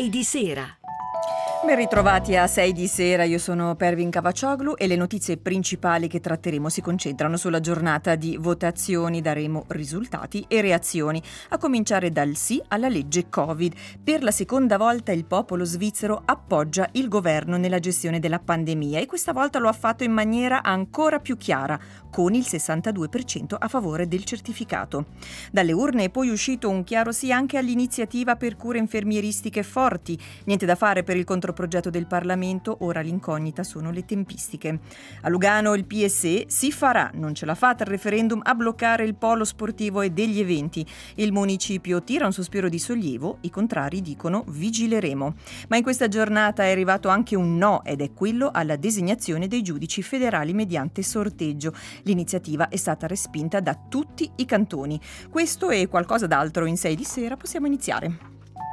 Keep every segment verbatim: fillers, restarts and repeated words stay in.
sei di sera. Ben ritrovati a sei di sera, io sono Pervin Cavacioglu e le notizie principali che tratteremo si concentrano sulla giornata di votazioni. Daremo risultati e reazioni, a cominciare dal sì alla legge Covid. Per la seconda volta il popolo svizzero appoggia il governo nella gestione della pandemia e questa volta lo ha fatto in maniera ancora più chiara, con il sessantadue per cento a favore del certificato. Dalle urne è poi uscito un chiaro sì anche all'iniziativa per cure infermieristiche forti. Niente da fare per il controprogetto del Parlamento, ora l'incognita sono le tempistiche. A Lugano il P S E si farà, non ce la fa il referendum a bloccare il polo sportivo e degli eventi. Il municipio tira un sospiro di sollievo, i contrari dicono vigileremo. Ma in questa giornata è arrivato anche un no ed è quello alla designazione dei giudici federali mediante sorteggio. L'iniziativa è stata respinta da tutti i cantoni. Questo e qualcosa d'altro in sei di sera, possiamo iniziare.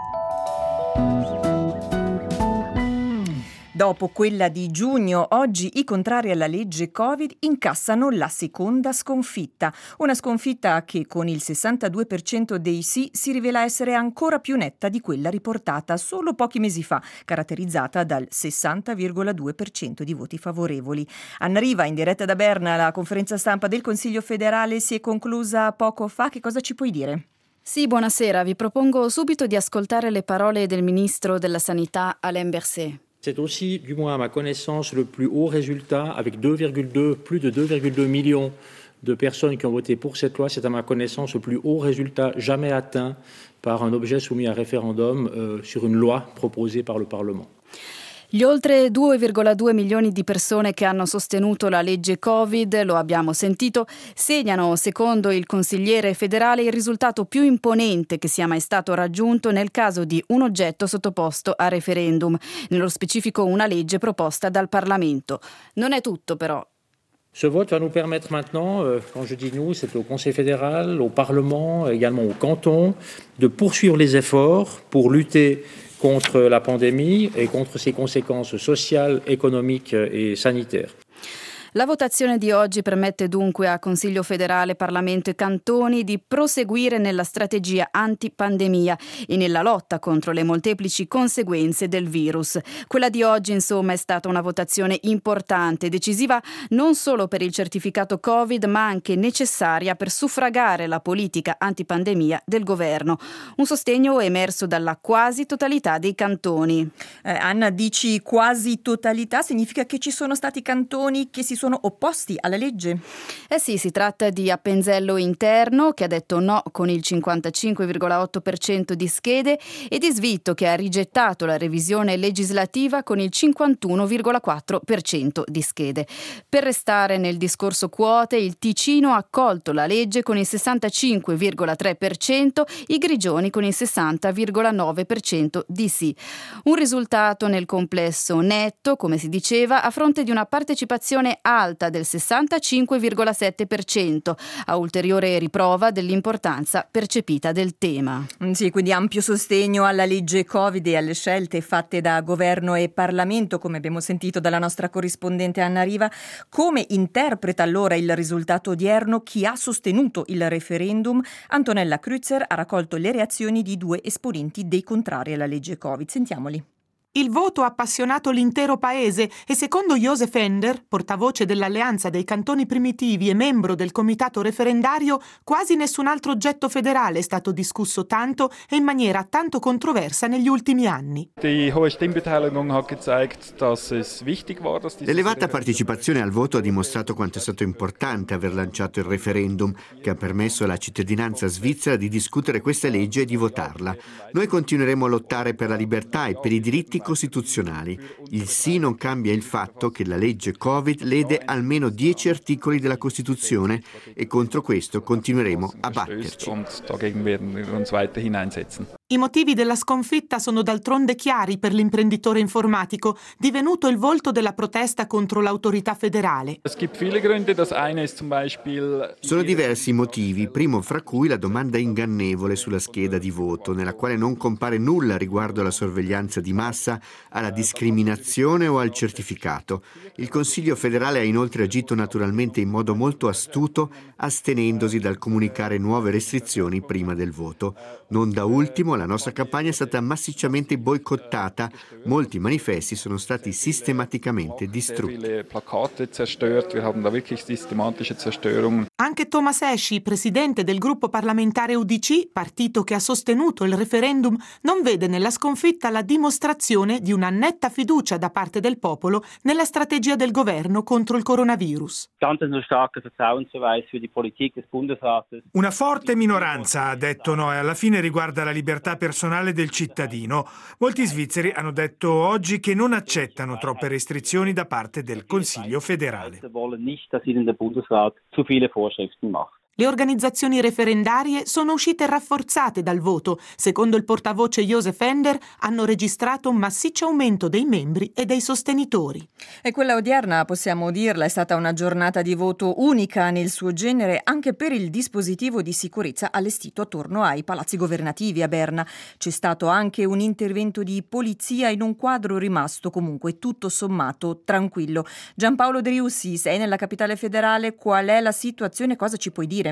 Dopo quella di giugno, oggi i contrari alla legge Covid incassano la seconda sconfitta. Una sconfitta che con il sessantadue per cento dei sì si rivela essere ancora più netta di quella riportata solo pochi mesi fa, caratterizzata dal sessanta virgola due per cento di voti favorevoli. Anna Riva, in diretta da Berna, la conferenza stampa del Consiglio federale si è conclusa poco fa. Che cosa ci puoi dire? Sì, buonasera. Vi propongo subito di ascoltare le parole del ministro della Sanità Alain Berset. C'est aussi, du moins à ma connaissance, le plus haut résultat, avec deux virgule deux, plus de deux virgule deux millions de personnes qui ont voté pour cette loi. C'est à ma connaissance le plus haut résultat jamais atteint par un objet soumis à référendum euh, sur une loi proposée par le Parlement. Gli oltre due virgola due milioni di persone che hanno sostenuto la legge Covid, lo abbiamo sentito, segnano, secondo il consigliere federale, il risultato più imponente che sia mai stato raggiunto nel caso di un oggetto sottoposto a referendum, nello specifico una legge proposta dal Parlamento. Non è tutto però. Ce vote va nous permettre maintenant, euh, quand je dis nous, c'est au Conseil fédéral, au Parlement, également au canton, de poursuivre les efforts pour lutter contre la pandémie et contre ses conséquences sociales, économiques et sanitaires. La votazione di oggi permette dunque a Consiglio federale, Parlamento e cantoni di proseguire nella strategia antipandemia e nella lotta contro le molteplici conseguenze del virus. Quella di oggi, insomma, è stata una votazione importante, decisiva non solo per il certificato Covid, ma anche necessaria per suffragare la politica antipandemia del governo. Un sostegno emerso dalla quasi totalità dei cantoni. Eh, Anna, dici quasi totalità, significa che ci sono stati cantoni che si sono opposti alla legge? Eh sì, si tratta di Appenzello Interno, che ha detto no con il cinquantacinque virgola otto per cento di schede, e di Svitto, che ha rigettato la revisione legislativa con il cinquantuno virgola quattro per cento di schede. Per restare nel discorso quote, il Ticino ha accolto la legge con il sessantacinque virgola tre per cento, i Grigioni con il sessanta virgola nove per cento di sì. Un risultato nel complesso netto, come si diceva, a fronte di una partecipazione alta del sessantacinque virgola sette per cento, a ulteriore riprova dell'importanza percepita del tema. Sì, quindi ampio sostegno alla legge Covid e alle scelte fatte da governo e Parlamento, come abbiamo sentito dalla nostra corrispondente Anna Riva. Come interpreta allora il risultato odierno chi ha sostenuto il referendum? Antonella Kreuzer ha raccolto le reazioni di due esponenti dei contrari alla legge Covid. Sentiamoli. Il voto ha appassionato l'intero paese e secondo Josef Ender, portavoce dell'Alleanza dei Cantoni Primitivi e membro del comitato referendario, quasi nessun altro oggetto federale è stato discusso tanto e in maniera tanto controversa negli ultimi anni. L'elevata partecipazione al voto ha dimostrato quanto è stato importante aver lanciato il referendum, che ha permesso alla cittadinanza svizzera di discutere questa legge e di votarla. Noi continueremo a lottare per la libertà e per i diritti costituzionali. Il sì non cambia il fatto che la legge Covid lede almeno dieci articoli della Costituzione e contro questo continueremo a batterci. I motivi della sconfitta sono d'altronde chiari per l'imprenditore informatico, divenuto il volto della protesta contro l'autorità federale. Sono diversi i motivi, primo fra cui la domanda ingannevole sulla scheda di voto, nella quale non compare nulla riguardo alla sorveglianza di massa, alla discriminazione o al certificato. Il Consiglio federale ha inoltre agito naturalmente in modo molto astuto, astenendosi dal comunicare nuove restrizioni prima del voto. Non da ultimo la nostra campagna è stata massicciamente boicottata. Molti manifesti sono stati sistematicamente distrutti. Anche Thomas Esci, presidente del gruppo parlamentare U D C, partito che ha sostenuto il referendum, non vede nella sconfitta la dimostrazione di una netta fiducia da parte del popolo nella strategia del governo contro il coronavirus. Una forte minoranza ha detto no e alla fine riguarda la libertà personale del cittadino. Molti svizzeri hanno detto oggi che non accettano troppe restrizioni da parte del Consiglio federale. Le organizzazioni referendarie sono uscite rafforzate dal voto. Secondo il portavoce Josef Ender, hanno registrato un massiccio aumento dei membri e dei sostenitori. E quella odierna, possiamo dirla, è stata una giornata di voto unica nel suo genere anche per il dispositivo di sicurezza allestito attorno ai palazzi governativi a Berna. C'è stato anche un intervento di polizia in un quadro rimasto comunque tutto sommato tranquillo. Giampaolo Driussi, sei nella capitale federale, qual è la situazione? Cosa ci puoi dire?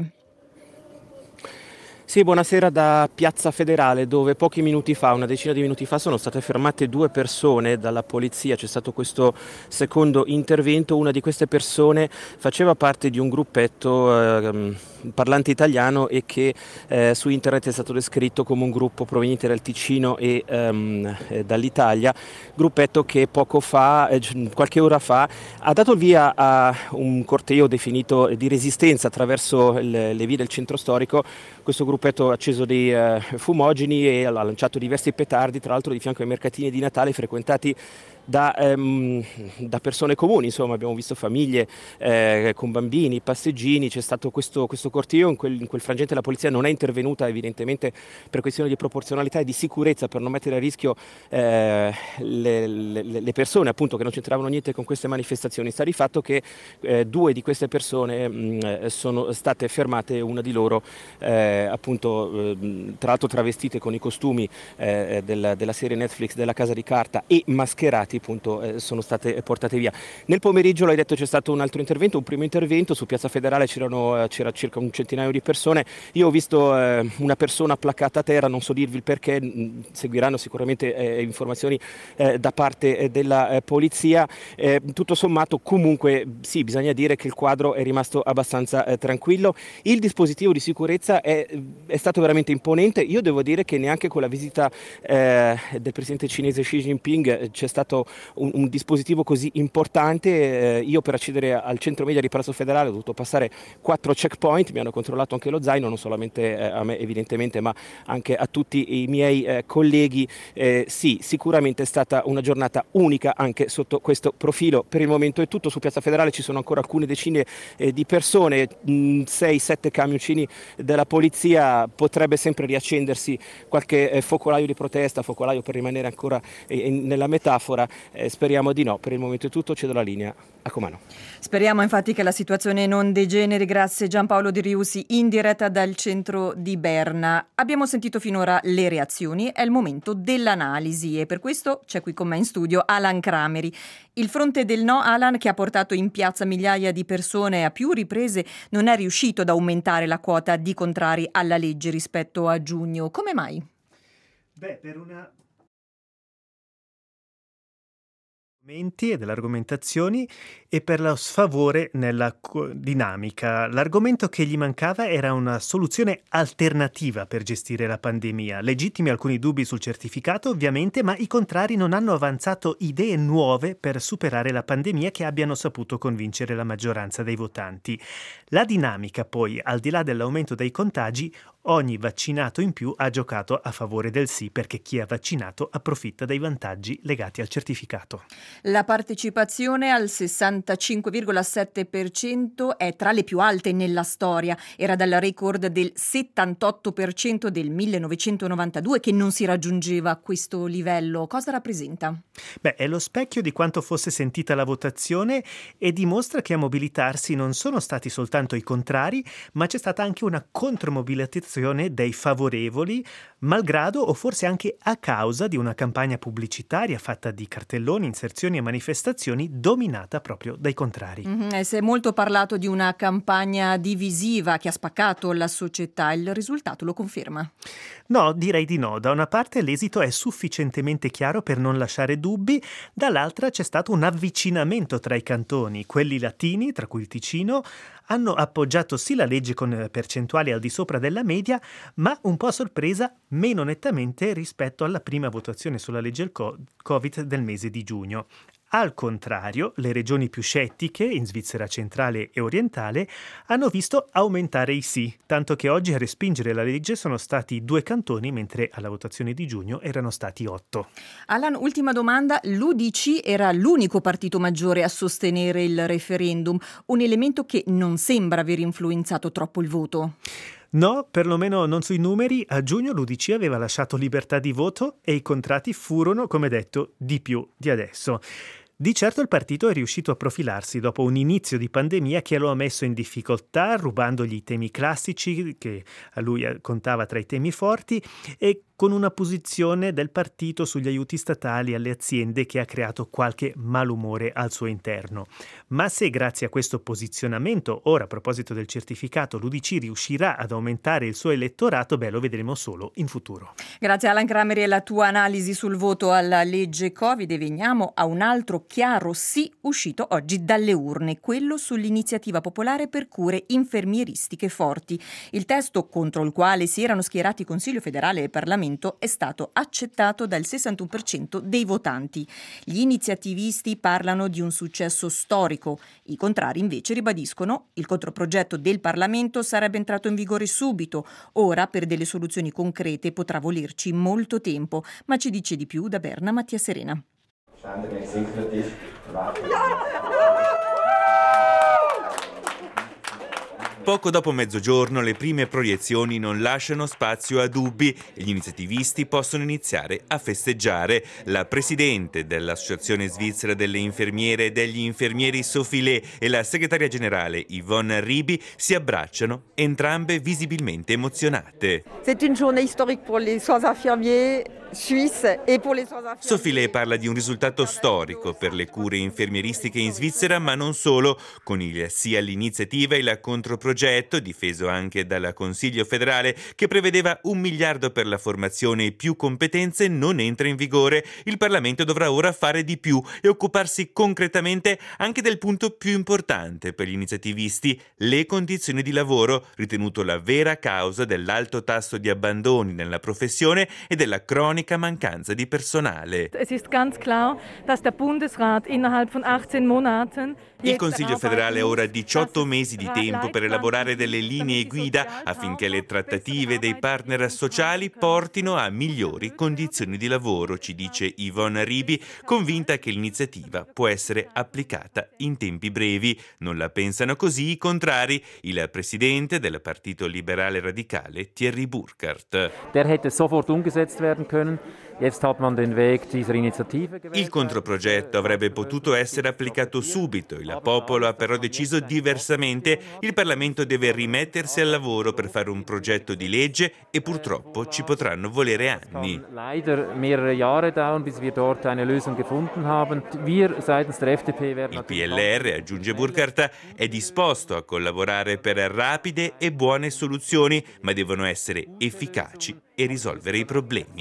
Sì, buonasera da Piazza Federale, dove pochi minuti fa, una decina di minuti fa, sono state fermate due persone dalla polizia. C'è stato questo secondo intervento. Una di queste persone faceva parte di un gruppetto eh, parlante italiano e che eh, su internet è stato descritto come un gruppo proveniente dal Ticino e ehm, eh, dall'Italia, gruppetto che poco fa, eh, qualche ora fa, ha dato il via a un corteo definito di resistenza attraverso le, le vie del centro storico. Questo gruppetto ha acceso dei eh, fumogeni e ha lanciato diversi petardi, tra l'altro di fianco ai mercatini di Natale frequentati Da, ehm, da persone comuni. Insomma, abbiamo visto famiglie eh, con bambini, passeggini. C'è stato questo, questo corteo, in quel, in quel frangente la polizia non è intervenuta evidentemente per questioni di proporzionalità e di sicurezza, per non mettere a rischio eh, le, le, le persone appunto che non c'entravano niente con queste manifestazioni. Sta di fatto che eh, due di queste persone mh, sono state fermate, una di loro eh, appunto eh, tra l'altro travestite con i costumi eh, del, della serie Netflix della Casa di Carta e mascherati appunto eh, sono state portate via. Nel pomeriggio, l'hai detto, c'è stato un altro intervento, un primo intervento su Piazza Federale. C'erano, eh, c'era circa un centinaio di persone. Io ho visto eh, una persona placcata a terra, non so dirvi il perché, mh, seguiranno sicuramente eh, informazioni eh, da parte eh, della eh, polizia. Eh, tutto sommato comunque sì, bisogna dire che il quadro è rimasto abbastanza eh, tranquillo. Il dispositivo di sicurezza è, è stato veramente imponente. Io devo dire che neanche con la visita eh, del presidente cinese Xi Jinping eh, c'è stato Un, un dispositivo così importante. Eh, io per accedere al centro media di Palazzo Federale ho dovuto passare quattro checkpoint, mi hanno controllato anche lo zaino, non solamente eh, a me evidentemente, ma anche a tutti i miei eh, colleghi. Eh, sì, sicuramente è stata una giornata unica anche sotto questo profilo. Per il momento è tutto. Su Piazza Federale ci sono ancora alcune decine eh, di persone, sei sette camioncini della polizia. Potrebbe sempre riaccendersi qualche eh, focolaio di protesta, focolaio per rimanere ancora eh, nella metafora. Eh, speriamo di no. Per il momento è tutto, cedo la linea a Comano. Speriamo infatti che la situazione non degeneri. Grazie Giampaolo Driussi, in diretta dal centro di Berna. Abbiamo sentito finora le reazioni, è il momento dell'analisi e per questo c'è qui con me in studio Alan Crameri. Il fronte del no, Alan, che ha portato in piazza migliaia di persone a più riprese, non è riuscito ad aumentare la quota di contrari alla legge rispetto a giugno. Come mai? Beh, per una e delle argomentazioni e per lo sfavore nella co- dinamica. L'argomento che gli mancava era una soluzione alternativa per gestire la pandemia. Legittimi alcuni dubbi sul certificato, ovviamente, ma i contrari non hanno avanzato idee nuove per superare la pandemia che abbiano saputo convincere la maggioranza dei votanti. La dinamica, poi, al di là dell'aumento dei contagi, ogni vaccinato in più ha giocato a favore del sì, perché chi è vaccinato approfitta dei vantaggi legati al certificato. La partecipazione al sessantacinque virgola sette per cento è tra le più alte nella storia. Era dal record del settantotto per cento del millenovecentonovantadue che non si raggiungeva a questo livello. Cosa rappresenta? Beh, è lo specchio di quanto fosse sentita la votazione e dimostra che a mobilitarsi non sono stati soltanto i contrari, ma c'è stata anche una contromobilitazione votazione dei favorevoli, malgrado o forse anche a causa di una campagna pubblicitaria fatta di cartelloni, inserzioni e manifestazioni dominata proprio dai contrari. Mm-hmm, e si è molto parlato di una campagna divisiva che ha spaccato la società. Il risultato lo conferma? No, direi di no. Da una parte l'esito è sufficientemente chiaro per non lasciare dubbi, dall'altra c'è stato un avvicinamento tra i cantoni. Quelli latini, tra cui il Ticino, hanno appoggiato sì la legge con percentuali al di sopra della media, ma un po' a sorpresa meno nettamente rispetto alla prima votazione sulla legge al Covid del mese di giugno. Al contrario, le regioni più scettiche, in Svizzera centrale e orientale, hanno visto aumentare i sì, tanto che oggi a respingere la legge sono stati due cantoni, mentre alla votazione di giugno erano stati otto. Alan, ultima domanda. L'U D C era l'unico partito maggiore a sostenere il referendum, un elemento che non sembra aver influenzato troppo il voto. No, perlomeno non sui numeri. A giugno l'U D C aveva lasciato libertà di voto e i contrati furono, come detto, di più di adesso. Di certo il partito è riuscito a profilarsi dopo un inizio di pandemia che lo ha messo in difficoltà, rubandogli i temi classici che a lui contava tra i temi forti e con una posizione del partito sugli aiuti statali alle aziende che ha creato qualche malumore al suo interno. Ma se grazie a questo posizionamento, ora a proposito del certificato, l'U D C riuscirà ad aumentare il suo elettorato, beh, lo vedremo solo in futuro. Grazie Alan Crameri e la tua analisi sul voto alla legge Covid. E veniamo a un altro chiaro sì uscito oggi dalle urne, quello sull'iniziativa popolare per cure infermieristiche forti. Il testo contro il quale si erano schierati Consiglio federale e Parlamento è stato accettato dal sessantuno per cento dei votanti. Gli iniziativisti parlano di un successo storico. I contrari invece ribadiscono il controprogetto del Parlamento sarebbe entrato in vigore subito. Ora per delle soluzioni concrete potrà volerci molto tempo. Ma ci dice di più da Berna Mattia Serena. Poco dopo mezzogiorno le prime proiezioni non lasciano spazio a dubbi e gli iniziativisti possono iniziare a festeggiare. La presidente dell'Associazione Svizzera delle Infermiere e degli Infermieri Sophie Le e la segretaria generale Yvonne Ribi si abbracciano, entrambe visibilmente emozionate. C'est une journée historique pour les soins infirmiers suisse e pour les soins infirmiers. Sophie Le parla di un risultato storico per le cure infermieristiche in Svizzera, ma non solo. Con il sì all'iniziativa e il controprogetto, difeso anche dal Consiglio federale, che prevedeva un miliardo per la formazione e più competenze, non entra in vigore. Il Parlamento dovrà ora fare di più e occuparsi concretamente anche del punto più importante per gli iniziativisti, le condizioni di lavoro, ritenuto la vera causa dell'alto tasso di abbandoni nella professione e della cronica mancanza di personale. Es ist ganz klar, dass der Bundesrat innerhalb von achtzehn Monaten Il Consiglio federale ha ora diciotto mesi di tempo per elaborare delle linee guida affinché le trattative dei partner sociali portino a migliori condizioni di lavoro, ci dice Yvonne Ribi, convinta che l'iniziativa può essere applicata in tempi brevi. Non la pensano così i contrari, il presidente del Partito Liberale Radicale Thierry Burkhardt. Der hätte sofort umgesetzt werden können. Jetzt hat man den Weg dieser Initiative gewählt. Il controprogetto avrebbe potuto essere applicato subito, il popolo ha però deciso diversamente. Il Parlamento deve rimettersi al lavoro per fare un progetto di legge e purtroppo ci potranno volere anni. Leider mehrere Jahre dauern, bis wir dort eine Lösung gefunden haben. Wir seitens der F D P werden Il P L R, aggiunge Burkhardt, è disposto a collaborare per rapide e buone soluzioni, ma devono essere efficaci e risolvere i problemi.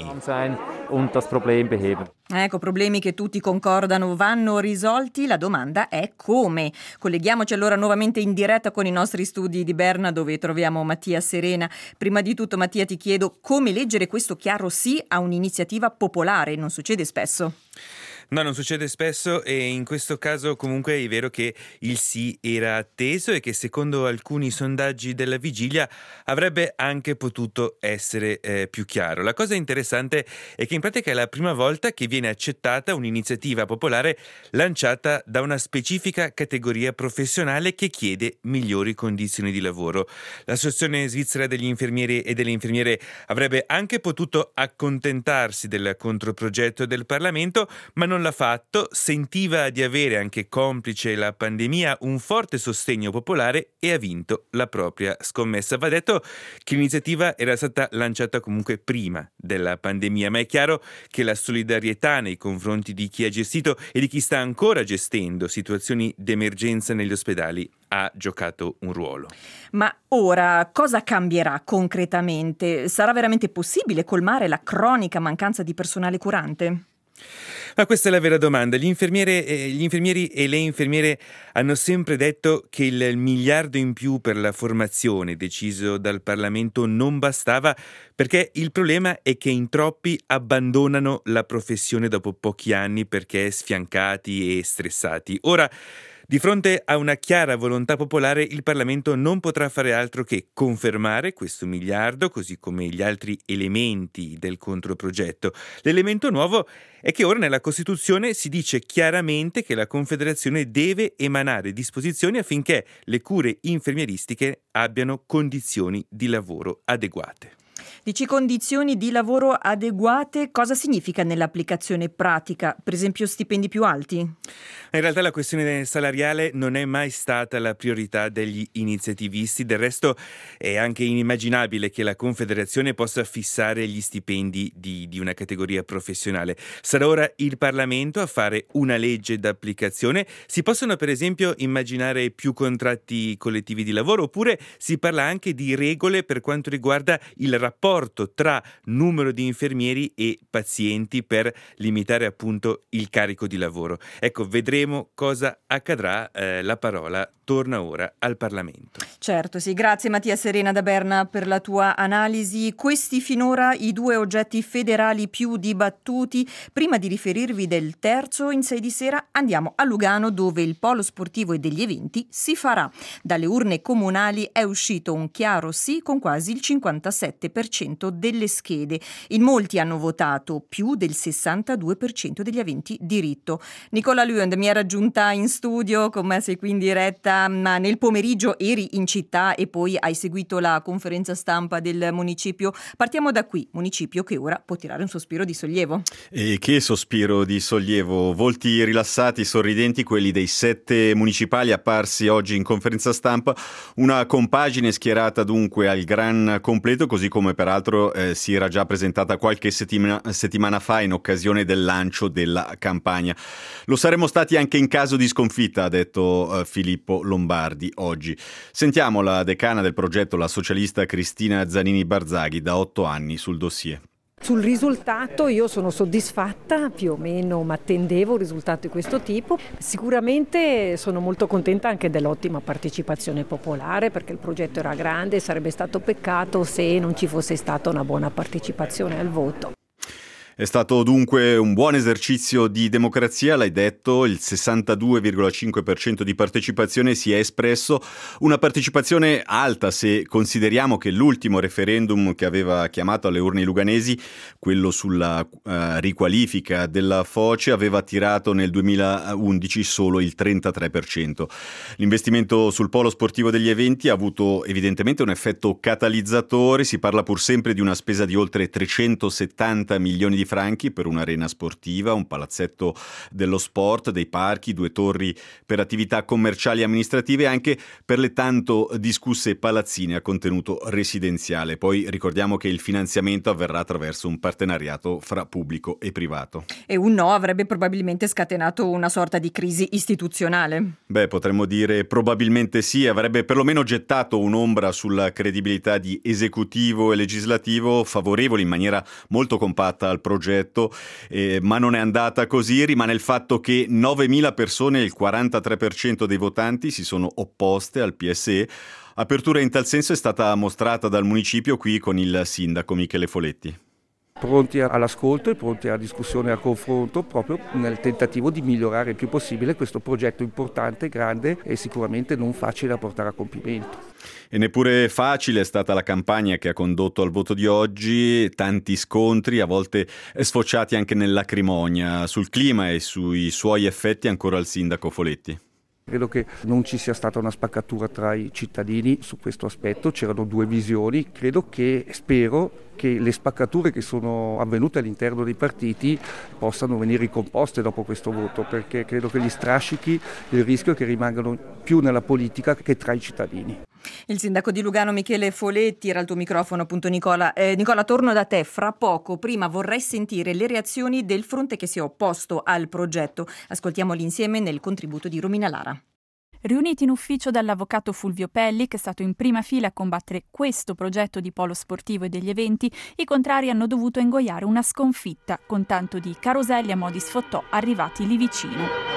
Und das Problem beheben. Ecco, problemi che tutti concordano vanno risolti, la domanda è come. Colleghiamoci allora nuovamente in diretta con i nostri studi di Berna, dove troviamo Mattia Serena. Prima di tutto, Mattia, ti chiedo come leggere questo chiaro sì a un'iniziativa popolare, non succede spesso. No, non succede spesso e in questo caso comunque è vero che il sì era atteso e che secondo alcuni sondaggi della vigilia avrebbe anche potuto essere eh, più chiaro. La cosa interessante è che in pratica è la prima volta che viene accettata un'iniziativa popolare lanciata da una specifica categoria professionale che chiede migliori condizioni di lavoro. L'Associazione Svizzera degli Infermieri e delle Infermiere avrebbe anche potuto accontentarsi del controprogetto del Parlamento, ma non non l'ha fatto, sentiva di avere, anche complice la pandemia, un forte sostegno popolare e ha vinto la propria scommessa. Va detto che l'iniziativa era stata lanciata comunque prima della pandemia, ma è chiaro che la solidarietà nei confronti di chi ha gestito e di chi sta ancora gestendo situazioni d'emergenza negli ospedali ha giocato un ruolo. Ma ora cosa cambierà concretamente? Sarà veramente possibile colmare la cronica mancanza di personale curante? Ma questa è la vera domanda. Gli infermiere, eh, gli infermieri e le infermiere hanno sempre detto che il miliardo in più per la formazione deciso dal Parlamento non bastava, perché il problema è che in troppi abbandonano la professione dopo pochi anni perché sfiancati e stressati. Ora, di fronte a una chiara volontà popolare, il Parlamento non potrà fare altro che confermare questo miliardo, così come gli altri elementi del controprogetto. L'elemento nuovo è che ora nella Costituzione si dice chiaramente che la Confederazione deve emanare disposizioni affinché le cure infermieristiche abbiano condizioni di lavoro adeguate. Dici condizioni di lavoro adeguate, cosa significa nell'applicazione pratica? Per esempio stipendi più alti? In realtà la questione salariale non è mai stata la priorità degli iniziativisti, del resto è anche inimmaginabile che la Confederazione possa fissare gli stipendi di, di una categoria professionale. Sarà ora il Parlamento a fare una legge d'applicazione. Si possono per esempio immaginare più contratti collettivi di lavoro, oppure si parla anche di regole per quanto riguarda il rapporto tra numero di infermieri e pazienti per limitare appunto il carico di lavoro. Ecco, vedremo cosa accadrà. Eh, la parola torna ora al Parlamento. Certo, sì. Grazie Mattia Serena da Berna per la tua analisi. Questi finora i due oggetti federali più dibattuti. Prima di riferirvi del terzo, in sei di sera andiamo a Lugano, dove il polo sportivo e degli eventi si farà. Dalle urne comunali è uscito un chiaro sì con quasi il cinquantasette per cento delle schede. In molti hanno votato, più del sessantadue per cento degli aventi diritto. Nicola Lund mi ha raggiunta in studio, con me sei qui in diretta, ma nel pomeriggio eri in città e poi hai seguito la conferenza stampa del municipio. Partiamo da qui, municipio che ora può tirare un sospiro di sollievo. E che sospiro di sollievo, volti rilassati, sorridenti, quelli dei sette municipali apparsi oggi in conferenza stampa, una compagine schierata dunque al gran completo, così come peraltro eh, si era già presentata qualche settimana, settimana fa in occasione del lancio della campagna. Lo saremmo stati anche in caso di sconfitta, ha detto eh, Filippo Lombardi oggi. Sentiamo la decana del progetto, la socialista Cristina Zanini Barzaghi, da otto anni sul dossier. Sul risultato io sono soddisfatta, più o meno mi attendevo un risultato di questo tipo. Sicuramente sono molto contenta anche dell'ottima partecipazione popolare, perché il progetto era grande e sarebbe stato peccato se non ci fosse stata una buona partecipazione al voto. È stato dunque un buon esercizio di democrazia, l'hai detto, il sessantadue virgola cinque per cento di partecipazione si è espresso, una partecipazione alta se consideriamo che l'ultimo referendum che aveva chiamato alle urne i luganesi, quello sulla uh, riqualifica della Foce, aveva attirato nel duemilaundici solo il trentatré per cento. L'investimento sul polo sportivo degli eventi ha avuto evidentemente un effetto catalizzatore, si parla pur sempre di una spesa di oltre trecentosettanta milioni di franchi per un'arena sportiva, un palazzetto dello sport, dei parchi, due torri per attività commerciali e amministrative e anche per le tanto discusse palazzine a contenuto residenziale. Poi ricordiamo che il finanziamento avverrà attraverso un partenariato fra pubblico e privato. E un no avrebbe probabilmente scatenato una sorta di crisi istituzionale. Beh, potremmo dire probabilmente sì, avrebbe perlomeno gettato un'ombra sulla credibilità di esecutivo e legislativo, favorevoli in maniera molto compatta al progetto. progetto, eh, ma non è andata così. Rimane il fatto che novemila persone, il quarantatré per cento dei votanti, si sono opposte al P S E. Apertura in tal senso è stata mostrata dal municipio qui con il sindaco Michele Foletti. Pronti all'ascolto e pronti alla discussione e al confronto, proprio nel tentativo di migliorare il più possibile questo progetto importante, grande e sicuramente non facile da portare a compimento. E neppure facile è stata la campagna che ha condotto al voto di oggi, tanti scontri, a volte sfociati anche nell'acrimonia. Sul clima e sui suoi effetti ancora il sindaco Foletti. Credo che non ci sia stata una spaccatura tra i cittadini su questo aspetto, c'erano due visioni, credo che, spero che le spaccature che sono avvenute all'interno dei partiti possano venire ricomposte dopo questo voto, perché credo che gli strascichi, il rischio è che rimangano più nella politica che tra i cittadini. Il sindaco di Lugano Michele Foletti era al tuo microfono, appunto Nicola. Eh, Nicola, torno da te fra poco. Prima vorrei sentire le reazioni del fronte che si è opposto al progetto. Ascoltiamoli insieme nel contributo di Romina Lara. Riuniti in ufficio dall'avvocato Fulvio Pelli, che è stato in prima fila a combattere questo progetto di polo sportivo e degli eventi, i contrari hanno dovuto ingoiare una sconfitta con tanto di caroselli a mo' di sfottò arrivati lì vicino.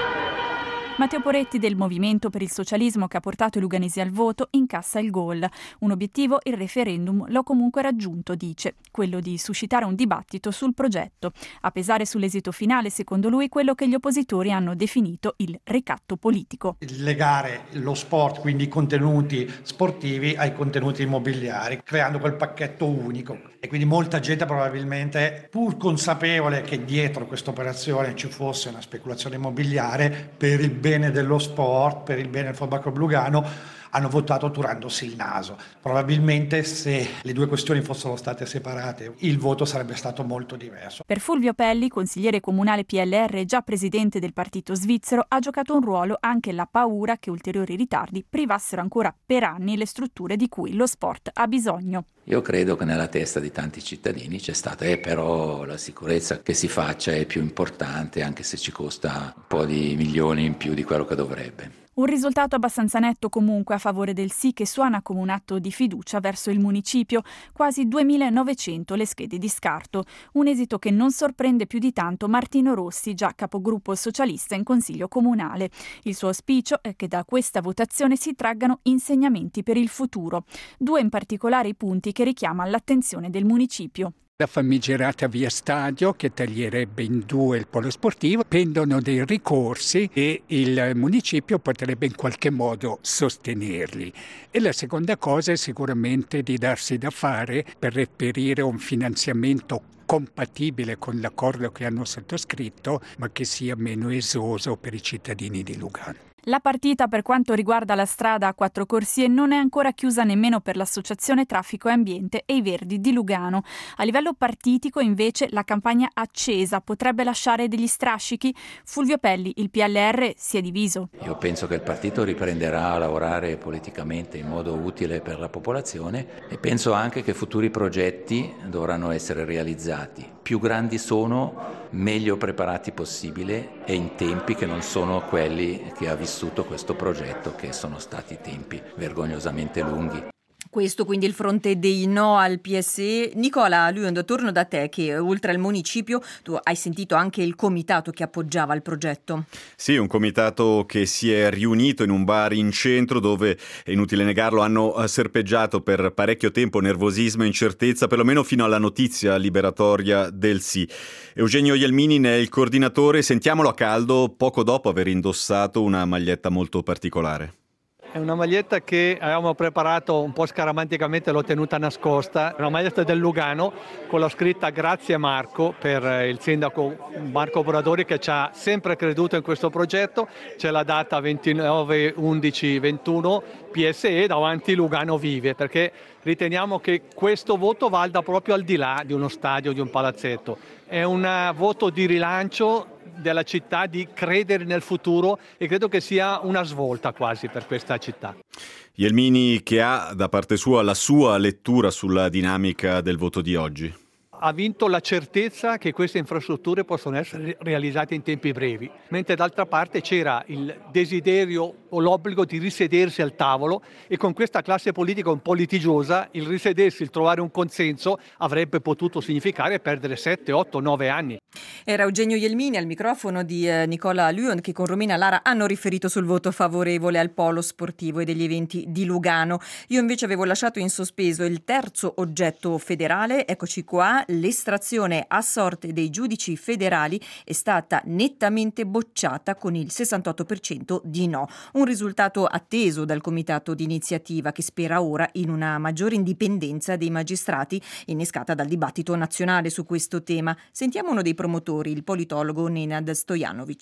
Matteo Poretti del Movimento per il Socialismo, che ha portato i luganesi al voto, incassa il gol. Un obiettivo il referendum l'ho comunque raggiunto, dice, quello di suscitare un dibattito sul progetto. A pesare sull'esito finale, secondo lui, quello che gli oppositori hanno definito il ricatto politico. Legare lo sport, quindi i contenuti sportivi, ai contenuti immobiliari, creando quel pacchetto unico. E quindi molta gente probabilmente, pur consapevole che dietro questa operazione ci fosse una speculazione immobiliare, per il bene dello sport, per il bene del Football Club Lugano, hanno votato turandosi il naso. Probabilmente se le due questioni fossero state separate, il voto sarebbe stato molto diverso. Per Fulvio Pelli, consigliere comunale P L R e già presidente del partito svizzero, ha giocato un ruolo anche la paura che ulteriori ritardi privassero ancora per anni le strutture di cui lo sport ha bisogno. Io credo che nella testa di tanti cittadini c'è stata, eh, però la sicurezza che si faccia è più importante, anche se ci costa un po' di milioni in più di quello che dovrebbe. Un risultato abbastanza netto comunque a favore del sì, che suona come un atto di fiducia verso il municipio, quasi duemilanovecento le schede di scarto. Un esito che non sorprende più di tanto Martino Rossi, già capogruppo socialista in consiglio comunale. Il suo auspicio è che da questa votazione si traggano insegnamenti per il futuro. Due in particolare i punti che richiama l'attenzione del municipio. La famigerata via Stadio, che taglierebbe in due il polo sportivo, pendono dei ricorsi e il municipio potrebbe in qualche modo sostenerli. E la seconda cosa è sicuramente di darsi da fare per reperire un finanziamento compatibile con l'accordo che hanno sottoscritto, ma che sia meno esoso per i cittadini di Lugano. La partita per quanto riguarda la strada a quattro corsie non è ancora chiusa nemmeno per l'Associazione Traffico e Ambiente e i Verdi di Lugano. A livello partitico invece la campagna accesa potrebbe lasciare degli strascichi. Fulvio Pelli, il P L R, si è diviso. Io penso che il partito riprenderà a lavorare politicamente in modo utile per la popolazione e penso anche che futuri progetti dovranno essere realizzati. Più grandi sono, meglio preparati possibile e in tempi che non sono quelli che ha vissuto questo progetto, che sono stati tempi vergognosamente lunghi. Questo quindi il fronte dei no al P S E. Nicola Lund, torno da te, che oltre al municipio tu hai sentito anche il comitato che appoggiava il progetto. Sì, un comitato che si è riunito in un bar in centro dove, è inutile negarlo, hanno serpeggiato per parecchio tempo nervosismo e incertezza, perlomeno fino alla notizia liberatoria del sì. Eugenio Ielmini ne è il coordinatore, sentiamolo a caldo poco dopo aver indossato una maglietta molto particolare. È una maglietta che avevamo preparato un po' scaramanticamente, l'ho tenuta nascosta, è una maglietta del Lugano con la scritta grazie Marco, per il sindaco Marco Boradori, che ci ha sempre creduto in questo progetto. C'è la data ventinove undici ventuno, P S E davanti Lugano vive, perché riteniamo che questo voto valga proprio al di là di uno stadio, di un palazzetto. È un voto di rilancio della città, di credere nel futuro, e credo che sia una svolta quasi per questa città. Ielmini, che ha da parte sua la sua lettura sulla dinamica del voto di oggi. Ha vinto la certezza che queste infrastrutture possono essere realizzate in tempi brevi, mentre d'altra parte c'era il desiderio o l'obbligo di risedersi al tavolo, e con questa classe politica un po' litigiosa il risedersi, il trovare un consenso avrebbe potuto significare perdere sette, otto, nove anni. Era Eugenio Ielmini al microfono di eh, Nicola Lund, che con Romina Lara hanno riferito sul voto favorevole al polo sportivo e degli eventi di Lugano. Io invece avevo lasciato in sospeso il terzo oggetto federale. Eccoci qua. L'estrazione a sorte dei giudici federali è stata nettamente bocciata con il sessantotto per cento di no. Un risultato atteso dal comitato d'iniziativa, che spera ora in una maggiore indipendenza dei magistrati, innescata dal dibattito nazionale su questo tema. Sentiamo uno dei promotori, il politologo Nenad Stojanovic.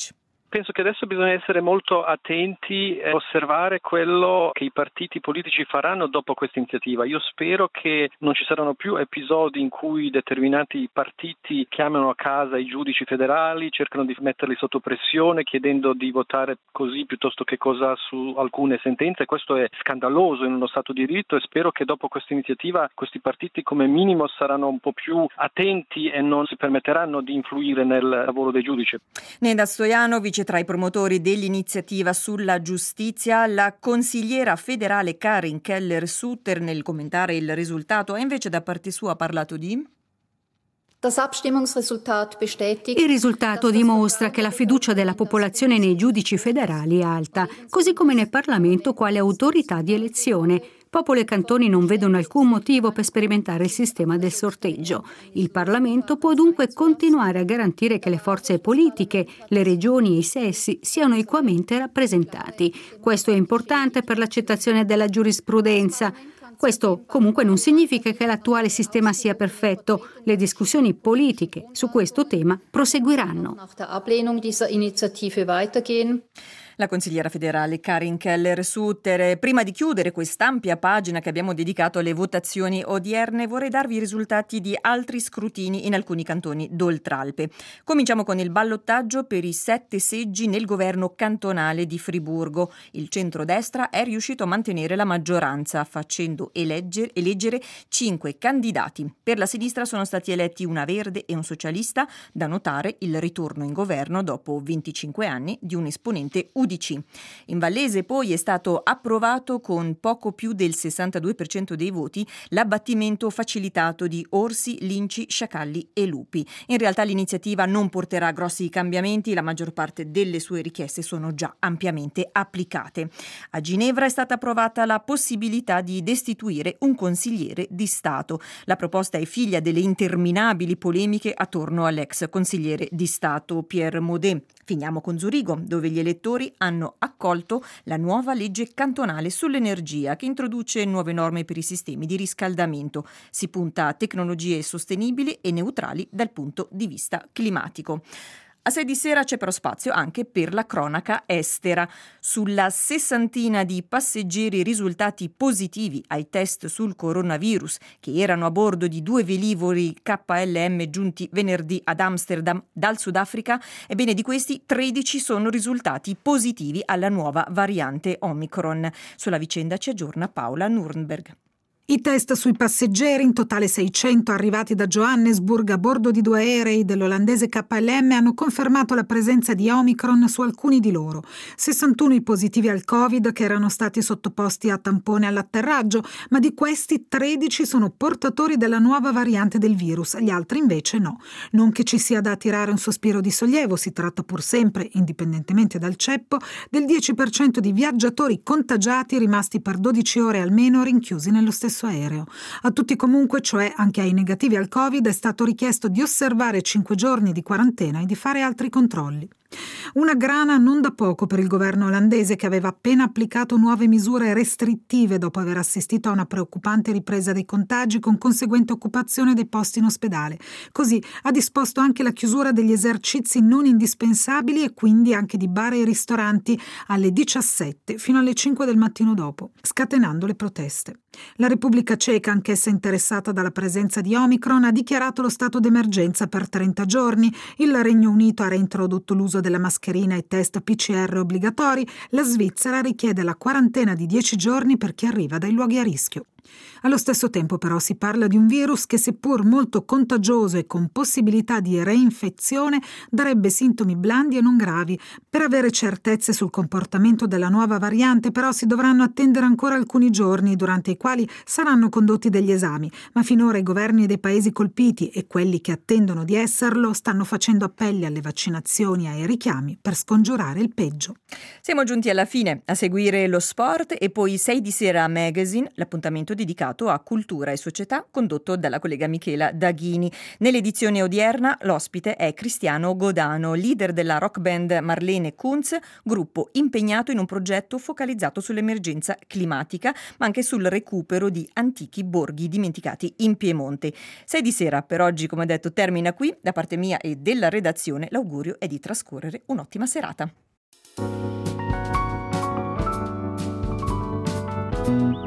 Penso che adesso bisogna essere molto attenti e osservare quello che i partiti politici faranno dopo questa iniziativa. Io spero che non ci saranno più episodi in cui determinati partiti chiamano a casa i giudici federali, cercano di metterli sotto pressione chiedendo di votare così piuttosto che cosa su alcune sentenze. Questo è scandaloso in uno Stato di diritto e spero che dopo questa iniziativa questi partiti come minimo saranno un po' più attenti e non si permetteranno di influire nel lavoro dei giudici. Neda Stojanovic, tra i promotori dell'iniziativa sulla giustizia, la consigliera federale Karin Keller-Sutter nel commentare il risultato ha invece da parte sua parlato di... Il risultato dimostra che la fiducia della popolazione nei giudici federali è alta, così come nel Parlamento quale autorità di elezione. Popolo e cantoni non vedono alcun motivo per sperimentare il sistema del sorteggio. Il Parlamento può dunque continuare a garantire che le forze politiche, le regioni e i sessi siano equamente rappresentati. Questo è importante per l'accettazione della giurisprudenza. Questo comunque non significa che l'attuale sistema sia perfetto. Le discussioni politiche su questo tema proseguiranno. La consigliera federale Karin Keller-Sutter. Prima di chiudere quest'ampia pagina che abbiamo dedicato alle votazioni odierne, vorrei darvi i risultati di altri scrutini in alcuni cantoni d'Oltralpe. Cominciamo con il ballottaggio per i sette seggi nel governo cantonale di Friburgo. Il centrodestra è riuscito a mantenere la maggioranza, facendo eleggere, eleggere cinque candidati. Per la sinistra sono stati eletti una verde e un socialista, da notare il ritorno in governo dopo venticinque anni di un esponente U D C. In Vallese poi è stato approvato con poco più del sessantadue per cento dei voti l'abbattimento facilitato di orsi, linci, sciacalli e lupi. In realtà l'iniziativa non porterà grossi cambiamenti, la maggior parte delle sue richieste sono già ampiamente applicate. A Ginevra è stata approvata la possibilità di destituire un consigliere di Stato. La proposta è figlia delle interminabili polemiche attorno all'ex consigliere di Stato Pierre Maudet. Finiamo con Zurigo, dove gli elettori hanno accolto la nuova legge cantonale sull'energia che introduce nuove norme per i sistemi di riscaldamento. Si punta a tecnologie sostenibili e neutrali dal punto di vista climatico. A sei di sera c'è però spazio anche per la cronaca estera. Sulla sessantina di passeggeri risultati positivi ai test sul coronavirus che erano a bordo di due velivoli K L M giunti venerdì ad Amsterdam dal Sudafrica, ebbene di questi tredici sono risultati positivi alla nuova variante Omicron. Sulla vicenda ci aggiorna Paola Nurnberg. I test sui passeggeri, in totale seicento arrivati da Johannesburg a bordo di due aerei dell'olandese K L M, hanno confermato la presenza di Omicron su alcuni di loro. sessantuno i positivi al Covid che erano stati sottoposti a tampone all'atterraggio, ma di questi tredici sono portatori della nuova variante del virus, gli altri invece no. Non che ci sia da tirare un sospiro di sollievo, si tratta pur sempre, indipendentemente dal ceppo, del dieci per cento di viaggiatori contagiati rimasti per dodici ore almeno rinchiusi nello stesso aereo. A tutti comunque, cioè anche ai negativi al Covid, è stato richiesto di osservare cinque giorni di quarantena e di fare altri controlli. Una grana non da poco per il governo olandese, che aveva appena applicato nuove misure restrittive dopo aver assistito a una preoccupante ripresa dei contagi con conseguente occupazione dei posti in ospedale. Così ha disposto anche la chiusura degli esercizi non indispensabili e quindi anche di bar e ristoranti alle diciassette fino alle cinque del mattino dopo, scatenando le proteste. La Repubblica Ceca, anch'essa interessata dalla presenza di Omicron, ha dichiarato lo stato d'emergenza per trenta giorni. Il Regno Unito ha reintrodotto l'uso della mascherina e test P C R obbligatori. La Svizzera richiede la quarantena di dieci giorni per chi arriva dai luoghi a rischio. Allo stesso tempo però si parla di un virus che, seppur molto contagioso e con possibilità di reinfezione, darebbe sintomi blandi e non gravi. Per avere certezze sul comportamento della nuova variante però si dovranno attendere ancora alcuni giorni, durante i quali saranno condotti degli esami, ma finora i governi dei paesi colpiti e quelli che attendono di esserlo stanno facendo appelli alle vaccinazioni e ai richiami per scongiurare il peggio. Siamo giunti alla fine. A seguire lo sport e poi sei di sera Magazine, l'appuntamento dedicato a cultura e società condotto dalla collega Michela Daghini. Nell'edizione odierna l'ospite è Cristiano Godano, leader della rock band Marlene Kunz, gruppo impegnato in un progetto focalizzato sull'emergenza climatica, ma anche sul recupero di antichi borghi dimenticati in Piemonte. Sei di sera per oggi, come detto, termina qui. Da parte mia e della redazione l'augurio è di trascorrere un'ottima serata.